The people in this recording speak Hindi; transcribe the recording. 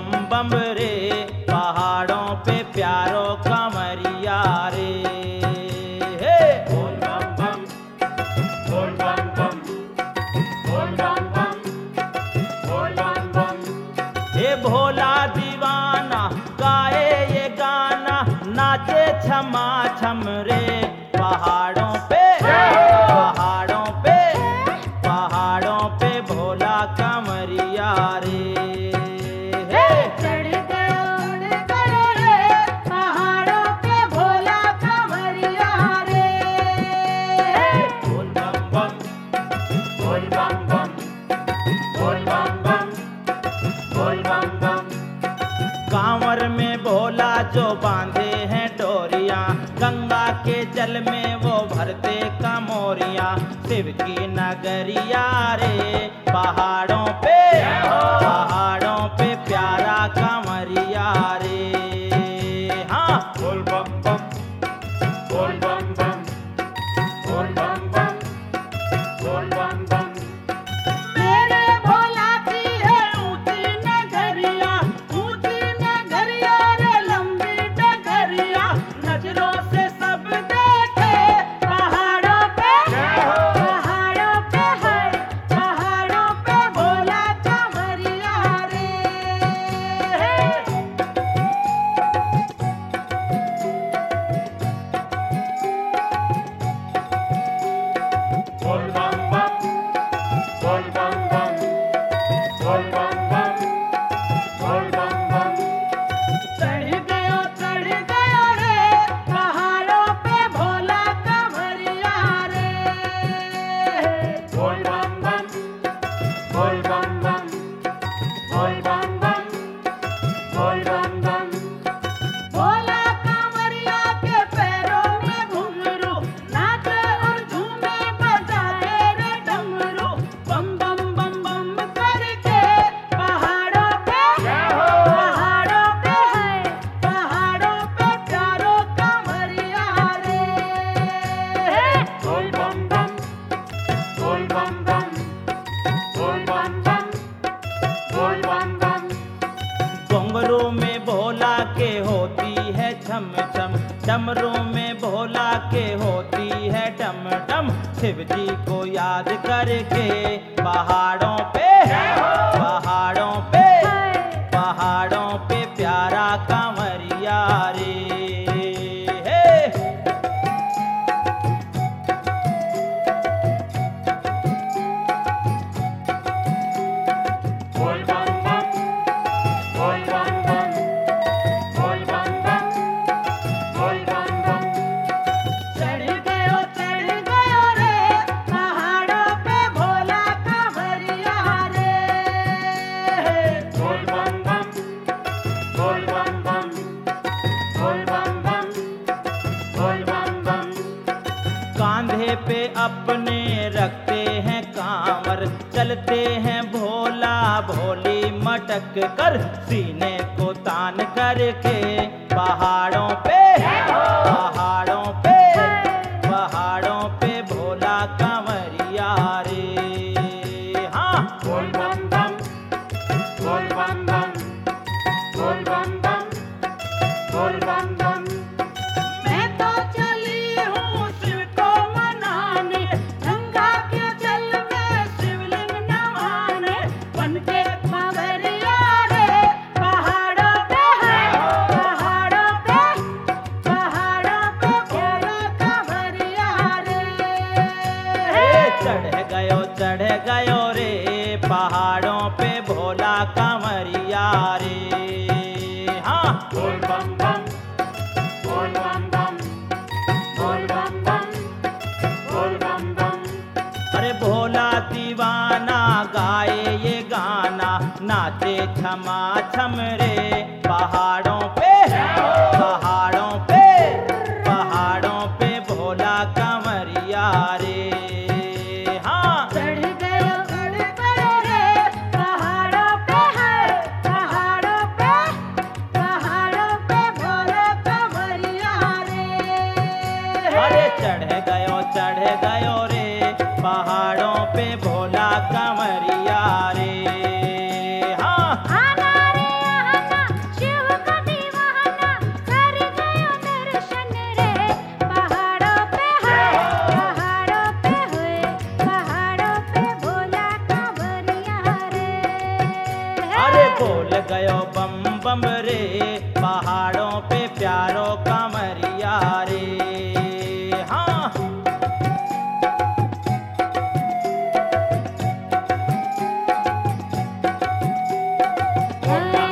बम रे, पहाड़ों पे प्यारो कमरिया रे। हे बोल बम बम, बोल बम बम, बोल बम बम, बोल बम बम। हे भोला दीवाना गाए ये गाना, नाचे छमा छम रे, पहाड़ों पे पहाड़ों पे पहाड़ों पे भोला कमरिया रे। हे चढ़ गयो रे पहाड़ों पे भोला कमरिया रे। बोल बम बम, बोल बम बम, बोल बम बम, बोल बम बम। कांवर में भोला जो बांधे हैं डोरियां, गंगा के जल में वो भरते कमोरियां, शिव की नगरिया रे, पहाड़ों पे प्यारा कमरिया रे। हाँ बोल बम बम, बोल बम बम, बोल बम बम, बोल बम बम। मेरे भोला की है ऊंची नगरिया, ऊंची नगरिया रे लंबी डगरिया, नजरों से सब देखे पहाड़ों पे है, पहाड़ों पे भोला कमरिया रे। बोल बम बम, बोल बम बम, बोल बम बम, बोल बम बम। चढ़ गयो रे पहाड़ों पे भोला कमरिया रे। बोल बम बम, बोल बम बम, बोल बम बम, बोल बम बम। भोला कांवरिया के पैरों में घुंघरू, नाचे और झूमे बजाए रे डमरू, बम बम बम बम करके पहाड़ों पे प्यारो कांवरिया रे। बोल बम बम, बोल बम बम, बोल बम बम, बोल बम बम। घुंघरू में भोला के होती है छम छम, डमरू में भोला के होती है डम डम, शिव जी को याद करके पहाड़ों पे प्यारा कांवरिया रे। हे बोल बम बम, बोल बम बम, बोल बम बम, बोल बम बम। चढ़ गयो रे पहाड़ों पे भोला कांवरिया रे। बोल बम बम, बोल बम बम, बोल बम बम, बोल बम बम। कांधे पे अपने रखते हैं कांवर, चलते हैं भोला भोली मटक कर, सीने को तान करके पहाड़ों पे भोला कांवरिया रे। हाँ बोल बम बम, बोल बम बम, बोल बम बम, बोल बम बम। मैं तो चली हूँ शिव को मनाने, गंगा के जल में शिवलिंग नवाने, बनके कांवरिया रे पहाड़ों पे भोला कांवरिया रे। चढ़ गयो रे पहाड़ों पे भोला कांवरिया रे। हाँ बोल बम बम, बोल बम बम, बोल बम बम, बोल बम बम। अरे भोला दीवाना गाए ये गाना, नाचे छमा छम रे, पहाड़ों पे भोला कांवरिया रे। हाँ चढ़ गयो रे पहाड़ों पे भोला कांवरिया रे। अरे चढ़ गयो रे पहाड़ों पे भोला कांवरिया रे। हाँ आना रे बोल गयो बम बम रे पहाड़ों पे प्यारो कांवरिया रे। हाँ बोल